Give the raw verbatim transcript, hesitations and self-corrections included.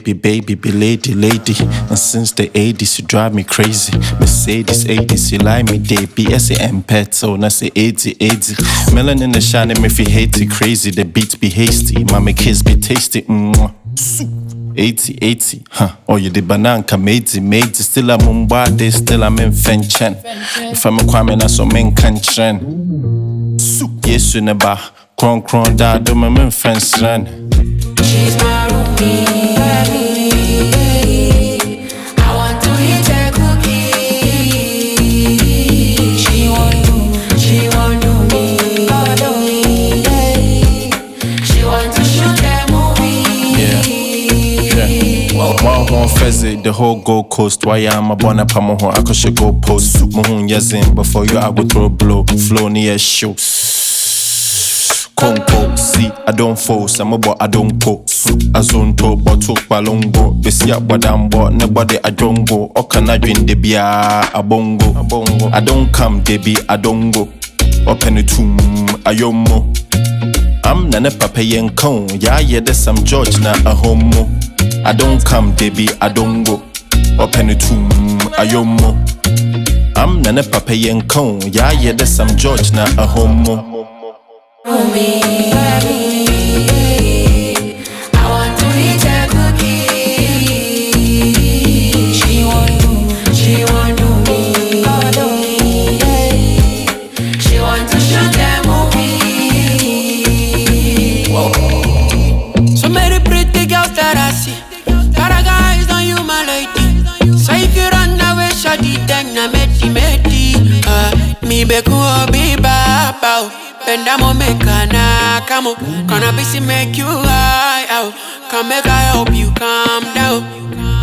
baby, baby, be lady, lady. And since the eighties, you drive me crazy. Mercedes eighties, you like me, they B S A and petrol, na say eighty, eighty. Melanin the shining, me feel hate it crazy. The beats be hasty, mommy kids be tasty. Mwah. eighty, eighty, huh? Oh, you the banana, made made still I'm Mumbai, still I'm in Fenchen. If I'm a Kwame, na so men can trend. Yes, you never. Cron cron da do my men friends run. She's my roomie. I want to eat her cookie. She want to, she want to me. Oh, do me. She want to shoot that movie. Yeah, yeah. One horn fezzy, the whole Gold Coast. Why I'm a born up on my I could go post. Mohun yazin before you I go throw blow. Flow near show. Conco, see, I don't force, I'm a boy, I don't go. I zone to, but talk balongo. Besi up what I'm bought, nobody I don't go. Or can I drink the beer, a bongo, a bongo. I don't come, Debbie, I don't go. Open it tomb, I yomo. I'm nana papa yen cone, yeah, yeah, there's some George na a homo. I don't come, Debbie, I don't go. Open it tomb, I yomo. I'm nana papa yen cone, yeah, yeah, there's some George na a homo. Me. I want to eat her cookie. She want to, she want to me. Oh, do me. She want to shoot that movie. Whoa. So many pretty girls that I see. Got a guys on you, my lady. So if you run away, shawty, then I met you, met you. Uh, me be cool, be baba. Benda mo mekana, come on. Gonna be see make you high out. Come make I help you calm down.